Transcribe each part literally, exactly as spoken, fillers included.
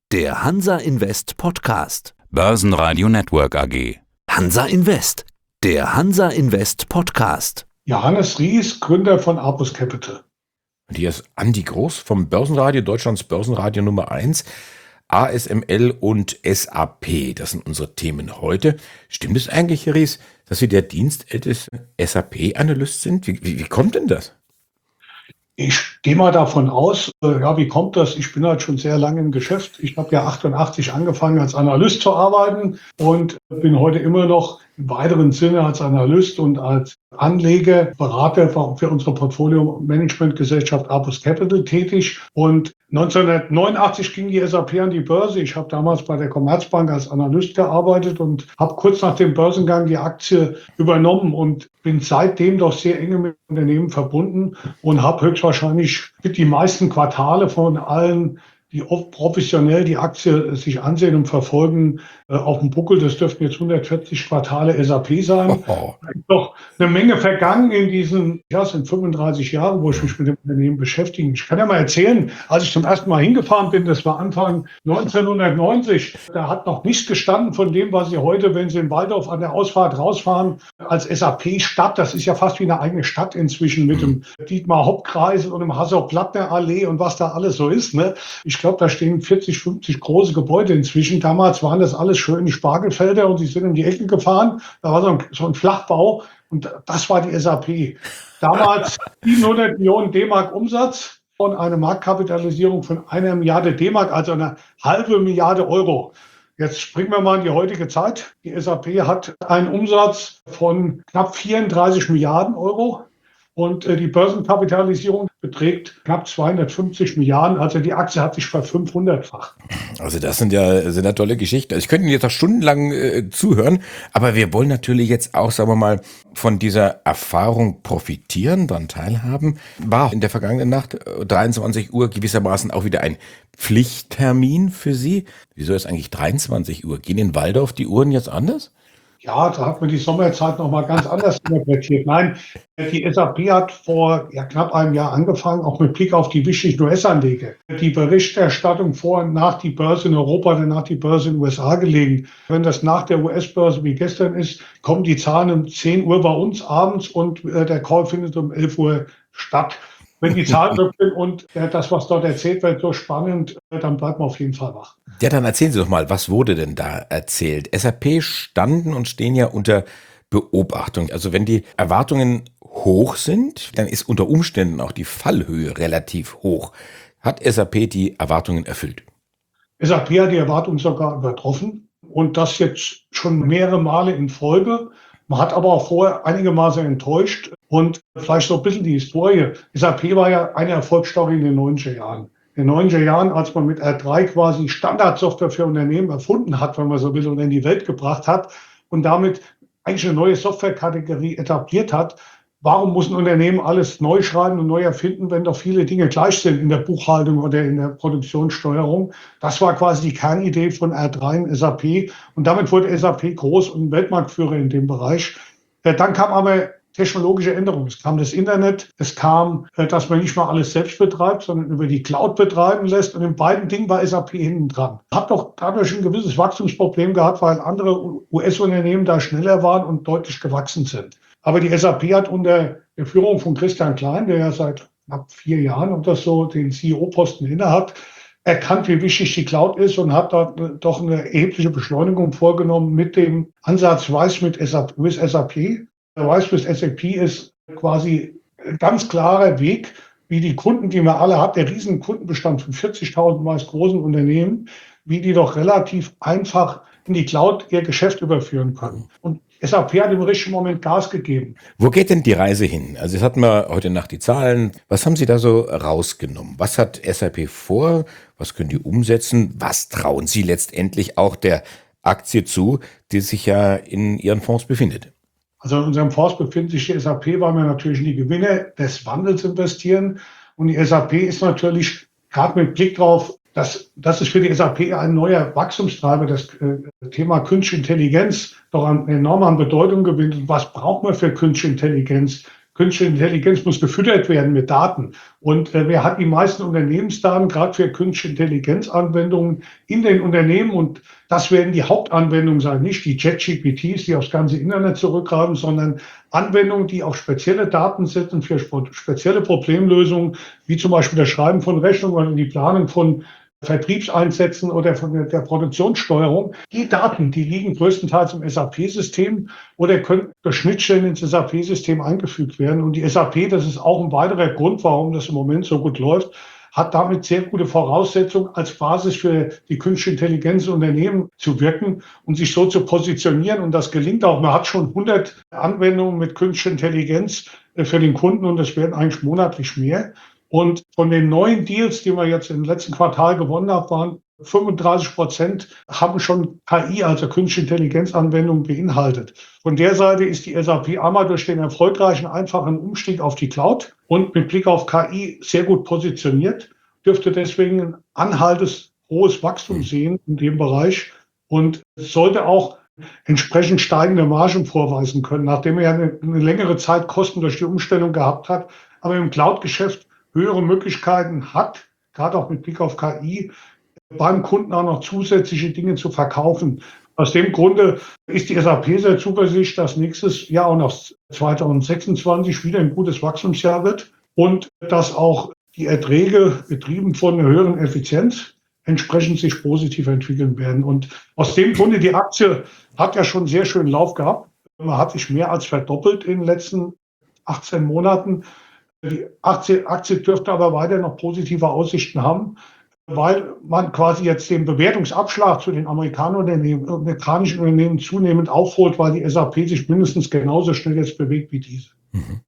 der Hansa Invest Podcast. Börsenradio Network A G. Hansa Invest, der Hansa Invest Podcast. Johannes Ries, Gründer von Apus Capital. Und hier ist Andi Groß vom Börsenradio, Deutschlands Börsenradio Nummer eins. A S M L und S A P, das sind unsere Themen heute. Stimmt es eigentlich, Herr Ries, dass Sie der dienstälteste S A P-Analyst sind? Wie, wie, wie kommt denn das? Ich gehe mal davon aus, äh, ja, wie kommt das? Ich bin halt schon sehr lange im Geschäft. Ich habe ja achtundachtzig angefangen als Analyst zu arbeiten und bin heute immer noch im weiteren Sinne als Analyst und als Anlegerberater für unsere Portfolio-Management-Gesellschaft Apus Capital tätig. Und neunzehnhundertneunundachtzig ging die S A P an die Börse. Ich habe damals bei der Commerzbank als Analyst gearbeitet und habe kurz nach dem Börsengang die Aktie übernommen und bin seitdem doch sehr eng mit dem Unternehmen verbunden und habe höchstwahrscheinlich mit die meisten Quartale von allen, die oft professionell die Aktie sich ansehen und verfolgen, äh, auf dem Buckel. Das dürften jetzt hundertvierzig Quartale S A P sein. Oh. Doch eine Menge vergangen in diesen, ja, es sind fünfunddreißig Jahre, wo ich mich mit dem Unternehmen beschäftige. Ich kann ja mal erzählen, als ich zum ersten Mal hingefahren bin, das war Anfang neunzehnhundertneunzig, da hat noch nichts gestanden von dem, was Sie heute, wenn Sie in Waldorf an der Ausfahrt rausfahren, als S A P-Stadt, das ist ja fast wie eine eigene Stadt inzwischen mit dem Dietmar-Hopp-Kreisel und dem Hasso-Plattner-Allee und was da alles so ist, ne? Ich glaube, da stehen vierzig, fünfzig große Gebäude inzwischen. Damals waren das alles schöne Spargelfelder und die sind um die Ecke gefahren. Da war so ein, so ein Flachbau und das war die S A P. Damals siebenhundert Millionen D-Mark Umsatz und eine Marktkapitalisierung von einer Milliarde D-Mark, also eine halbe Milliarde Euro. Jetzt springen wir mal in die heutige Zeit. Die S A P hat einen Umsatz von knapp vierunddreißig Milliarden Euro. Und äh, die Börsenkapitalisierung beträgt knapp zweihundertfünfzig Milliarden. Also die Aktie hat sich verfünfhundertfacht. Also das sind ja, sind ja tolle Geschichten. Also ich könnte Ihnen jetzt auch stundenlang äh, zuhören, aber wir wollen natürlich jetzt auch, sagen wir mal, von dieser Erfahrung profitieren, daran teilhaben. War in der vergangenen Nacht äh, dreiundzwanzig Uhr gewissermaßen auch wieder ein Pflichttermin für Sie. Wieso ist eigentlich dreiundzwanzig Uhr? Gehen in Waldorf die Uhren jetzt anders? Ja, da hat man die Sommerzeit noch mal ganz anders interpretiert. Nein, die S A P hat vor ja, knapp einem Jahr angefangen, auch mit Blick auf die wichtigen U S-Anleger, die Berichterstattung vor und nach die Börse in Europa, danach die Börse in den U S A gelegen. Wenn das nach der U S-Börse wie gestern ist, kommen die Zahlen um zehn Uhr bei uns abends und äh, der Call findet um elf Uhr statt. Wenn die Zahlen so sind und äh, das, was dort erzählt wird, so spannend, äh, dann bleibt man auf jeden Fall wach. Ja, dann erzählen Sie doch mal, was wurde denn da erzählt? S A P standen und stehen ja unter Beobachtung. Also wenn die Erwartungen hoch sind, dann ist unter Umständen auch die Fallhöhe relativ hoch. Hat S A P die Erwartungen erfüllt? S A P hat die Erwartungen sogar übertroffen und das jetzt schon mehrere Male in Folge. Man hat aber auch vorher einige Male enttäuscht und vielleicht so ein bisschen die Historie. S A P war ja eine Erfolgsstory in den neunziger Jahren. In den neunziger Jahren, als man mit R drei quasi Standardsoftware für Unternehmen erfunden hat, wenn man so will, und in die Welt gebracht hat und damit eigentlich eine neue Softwarekategorie etabliert hat. Warum muss ein Unternehmen alles neu schreiben und neu erfinden, wenn doch viele Dinge gleich sind in der Buchhaltung oder in der Produktionssteuerung? Das war quasi die Kernidee von R drei und S A P. Und damit wurde S A P groß und Weltmarktführer in dem Bereich. Dann kam aber technologische Änderungen. Es kam das Internet, es kam, dass man nicht mal alles selbst betreibt, sondern über die Cloud betreiben lässt. Und in beiden Dingen war S A P hinten dran. Hat doch dadurch ein gewisses Wachstumsproblem gehabt, weil andere U S-Unternehmen da schneller waren und deutlich gewachsen sind. Aber die S A P hat unter der Führung von Christian Klein, der ja seit knapp vier Jahren oder so den C E O-Posten innehat, erkannt, wie wichtig die Cloud ist und hat da doch eine erhebliche Beschleunigung vorgenommen mit dem Ansatz Rise mit S A P. Rise with S A P ist quasi ein ganz klarer Weg, wie die Kunden, die man alle hat, der riesen Kundenbestand von vierzigtausend meist großen Unternehmen, wie die doch relativ einfach in die Cloud ihr Geschäft überführen können. Und S A P hat im richtigen Moment Gas gegeben. Wo geht denn die Reise hin? Also jetzt hatten wir heute Nacht die Zahlen. Was haben Sie da so rausgenommen? Was hat S A P vor? Was können die umsetzen? Was trauen Sie letztendlich auch der Aktie zu, die sich ja in Ihren Fonds befindet? Also in unserem Fonds befindet sich die S A P, weil wir natürlich in die Gewinne des Wandels investieren. Und die S A P ist natürlich gerade mit Blick drauf, dass, dass es für die S A P ein neuer Wachstumstreiber, das äh, Thema Künstliche Intelligenz, doch an, enorm an Bedeutung gewinnt. Und was braucht man für Künstliche Intelligenz? Künstliche Intelligenz muss gefüttert werden mit Daten. Und äh, wer hat die meisten Unternehmensdaten, gerade für künstliche Intelligenzanwendungen in den Unternehmen? Und das werden die Hauptanwendungen sein, nicht die ChatGPTs, die aufs ganze Internet zurückgreifen, sondern Anwendungen, die auf spezielle Daten setzen für spezielle Problemlösungen, wie zum Beispiel das Schreiben von Rechnungen oder die Planung von Vertriebseinsätzen oder von der Produktionssteuerung. Die Daten, die liegen größtenteils im S A P-System oder können durch Schnittstellen ins S A P-System eingefügt werden. Und die S A P, das ist auch ein weiterer Grund, warum das im Moment so gut läuft, hat damit sehr gute Voraussetzungen, als Basis für die künstliche Intelligenz in Unternehmen zu wirken und sich so zu positionieren. Und das gelingt auch. Man hat schon hundert Anwendungen mit künstlicher Intelligenz für den Kunden und es werden eigentlich monatlich mehr. Und von den neuen Deals, die wir jetzt im letzten Quartal gewonnen haben, waren fünfunddreißig Prozent haben schon K I, also künstliche Intelligenzanwendungen beinhaltet. Von der Seite ist die S A P einmal durch den erfolgreichen, einfachen Umstieg auf die Cloud und mit Blick auf K I sehr gut positioniert, dürfte deswegen ein anhaltendes hohes Wachstum sehen in dem Bereich und sollte auch entsprechend steigende Margen vorweisen können, nachdem er ja eine, eine längere Zeit Kosten durch die Umstellung gehabt hat, aber im Cloud-Geschäft höhere Möglichkeiten hat, gerade auch mit Blick auf K I, beim Kunden auch noch zusätzliche Dinge zu verkaufen. Aus dem Grunde ist die S A P sehr zuversichtlich, dass nächstes Jahr auch noch zwanzig sechsundzwanzig wieder ein gutes Wachstumsjahr wird und dass auch die Erträge, getrieben von einer höheren Effizienz, entsprechend sich positiv entwickeln werden. Und aus dem Grunde, die Aktie hat ja schon sehr schönen Lauf gehabt. Man hat sich mehr als verdoppelt in den letzten achtzehn Monaten. Die Aktie, Aktie dürfte aber weiter noch positive Aussichten haben, weil man quasi jetzt den Bewertungsabschlag zu den Amerikanischen amerikanischen Unternehmen zunehmend aufholt, weil die S A P sich mindestens genauso schnell jetzt bewegt wie diese. Mhm.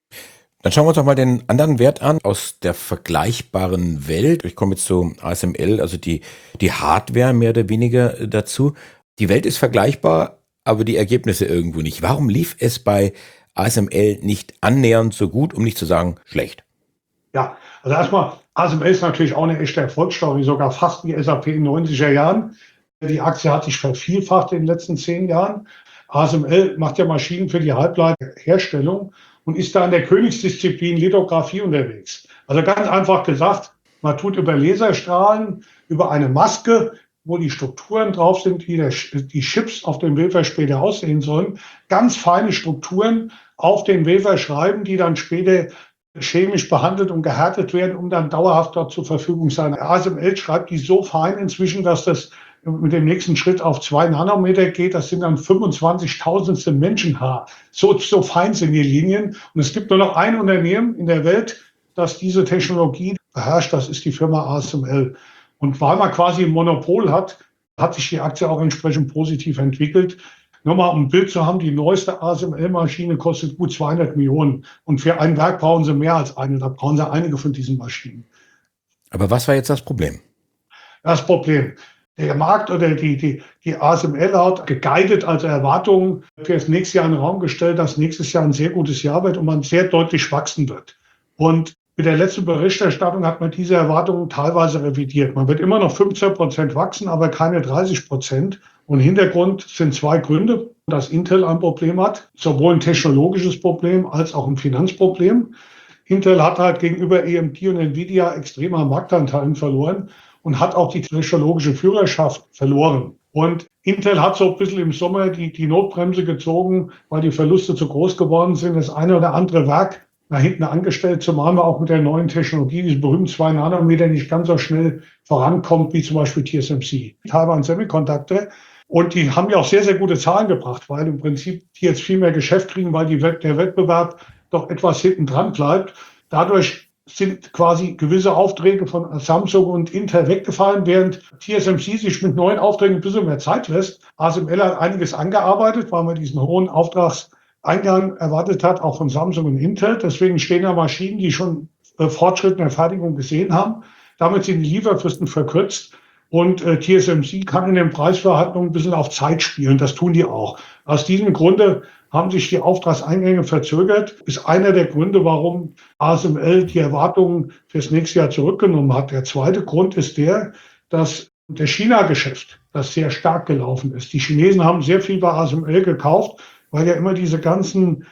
Dann schauen wir uns doch mal den anderen Wert an aus der vergleichbaren Welt. Ich komme jetzt zu A S M L, also die, die Hardware mehr oder weniger dazu. Die Welt ist vergleichbar, aber die Ergebnisse irgendwo nicht. Warum lief es bei A S M L nicht annähernd so gut, um nicht zu sagen schlecht? Ja, also erstmal, A S M L ist natürlich auch eine echte Erfolgsstory, sogar fast wie S A P in den neunziger Jahren. Die Aktie hat sich vervielfacht in den letzten zehn Jahren. A S M L macht ja Maschinen für die Halbleiterherstellung und ist da in der Königsdisziplin Lithografie unterwegs. Also ganz einfach gesagt, man tut über Laserstrahlen, über eine Maske, wo die Strukturen drauf sind, wie der, die Chips auf dem Wafer später aussehen sollen, ganz feine Strukturen auf den Wafer schreiben, die dann später chemisch behandelt und gehärtet werden, um dann dauerhaft dort zur Verfügung zu sein. A S M L schreibt die so fein inzwischen, dass das mit dem nächsten Schritt auf zwei Nanometer geht. Das sind dann fünfundzwanzigtausendstel Menschenhaar. So, so fein sind die Linien. Und es gibt nur noch ein Unternehmen in der Welt, das diese Technologie beherrscht. Das ist die Firma A S M L. Und weil man quasi ein Monopol hat, hat sich die Aktie auch entsprechend positiv entwickelt. Nur mal um ein Bild zu haben, die neueste A S M L-Maschine kostet gut zweihundert Millionen. Und für ein Werk brauchen sie mehr als eine. Da brauchen sie einige von diesen Maschinen. Aber was war jetzt das Problem? Das Problem. Der Markt oder die, die, die A S M L hat geguidet, also Erwartungen für das nächste Jahr in den Raum gestellt, dass nächstes Jahr ein sehr gutes Jahr wird und man sehr deutlich wachsen wird. Und mit der letzten Berichterstattung hat man diese Erwartungen teilweise revidiert. Man wird immer noch fünfzehn Prozent wachsen, aber keine dreißig Prozent. Und Hintergrund sind zwei Gründe, dass Intel ein Problem hat, sowohl ein technologisches Problem als auch ein Finanzproblem. Intel hat halt gegenüber A M D und Nvidia extremer Marktanteilen verloren und hat auch die technologische Führerschaft verloren. Und Intel hat so ein bisschen im Sommer die, die Notbremse gezogen, weil die Verluste zu groß geworden sind. Das eine oder andere Werk nach hinten angestellt, zumal man auch mit der neuen Technologie, diese berühmten zwei Nanometer, nicht ganz so schnell vorankommt, wie zum Beispiel T S M C, Taiwan Semiconductor. Und die haben ja auch sehr, sehr gute Zahlen gebracht, weil im Prinzip die jetzt viel mehr Geschäft kriegen, weil die, der Wettbewerb doch etwas hinten dran bleibt. Dadurch sind quasi gewisse Aufträge von Samsung und Intel weggefallen, während T S M C sich mit neuen Aufträgen ein bisschen mehr Zeit lässt. A S M L hat einiges angearbeitet, weil man diesen hohen Auftragseingang erwartet hat, auch von Samsung und Intel. Deswegen stehen da Maschinen, die schon äh, Fortschritte in der Fertigung gesehen haben. Damit sind die Lieferfristen verkürzt. Und äh, T S M C kann in den Preisverhandlungen ein bisschen auf Zeit spielen. Das tun die auch. Aus diesem Grunde haben sich die Auftragseingänge verzögert. Ist einer der Gründe, warum A S M L die Erwartungen fürs nächste Jahr zurückgenommen hat. Der zweite Grund ist der, dass das China-Geschäft, das sehr stark gelaufen ist. Die Chinesen haben sehr viel bei A S M L gekauft, weil ja immer diese ganzen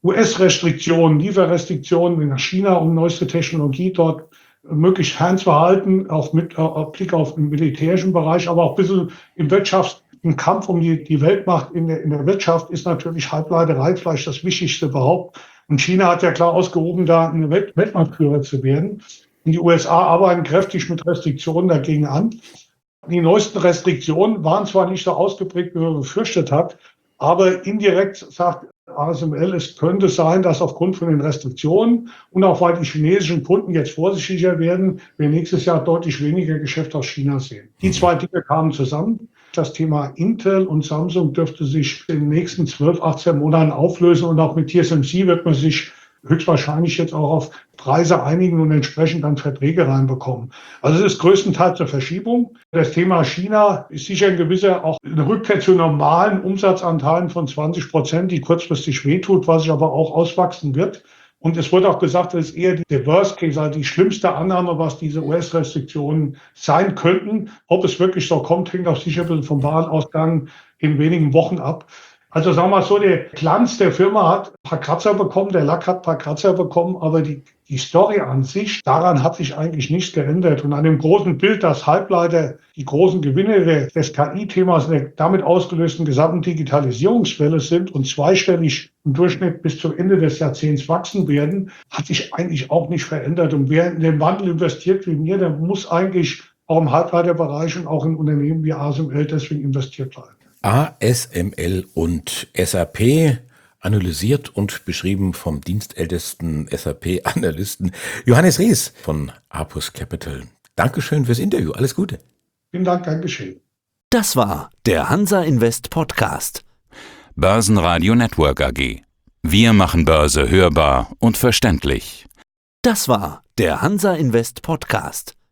U S-Restriktionen, Lieferrestriktionen nach China, um neueste Technologie dort möglichst fernzuhalten, auch mit äh, Blick auf den militärischen Bereich, aber auch ein bisschen im Wirtschafts-, im Kampf um die, die Weltmacht in der, in der Wirtschaft ist natürlich Halbleiterei vielleicht das Wichtigste überhaupt. Und China hat ja klar ausgehoben, da eine Welt- Weltmarktführer zu werden. Und die U S A arbeiten kräftig mit Restriktionen dagegen an. Die neuesten Restriktionen waren zwar nicht so ausgeprägt, wie man befürchtet hat, aber indirekt sagt A S M L, es könnte sein, dass aufgrund von den Restriktionen und auch weil die chinesischen Kunden jetzt vorsichtiger werden, wir nächstes Jahr deutlich weniger Geschäft aus China sehen. Die zwei Dinge kamen zusammen. Das Thema Intel und Samsung dürfte sich in den nächsten zwölf, achtzehn Monaten auflösen und auch mit T S M C wird man sich höchstwahrscheinlich jetzt auch auf Preise einigen und entsprechend dann Verträge reinbekommen. Also es ist größtenteils eine Verschiebung. Das Thema China ist sicher ein gewisser, auch eine Rückkehr zu normalen Umsatzanteilen von zwanzig Prozent, die kurzfristig wehtut, was sich aber auch auswachsen wird. Und es wurde auch gesagt, das ist eher der Worst Case, also die schlimmste Annahme, was diese U S-Restriktionen sein könnten. Ob es wirklich so kommt, hängt auch sicher ein bisschen vom Warenausgang in wenigen Wochen ab. Also sagen wir mal so, der Glanz der Firma hat ein paar Kratzer bekommen, der Lack hat ein paar Kratzer bekommen, aber die, die Story an sich, daran hat sich eigentlich nichts geändert. Und an dem großen Bild, dass Halbleiter die großen Gewinne des K I-Themas der damit ausgelösten gesamten Digitalisierungswelle sind und zweistellig im Durchschnitt bis zum Ende des Jahrzehnts wachsen werden, hat sich eigentlich auch nicht verändert. Und wer in den Wandel investiert wie mir, der muss eigentlich auch im Halbleiterbereich und auch in Unternehmen wie A S M L deswegen investiert bleiben. A S M L und S A P, analysiert und beschrieben vom dienstältesten S A P-Analysten Johannes Ries von Apus Capital. Dankeschön fürs Interview. Alles Gute. Vielen Dank, gern geschehen. Das war der Hansa Invest Podcast. Börsenradio Network A G. Wir machen Börse hörbar und verständlich. Das war der Hansa Invest Podcast.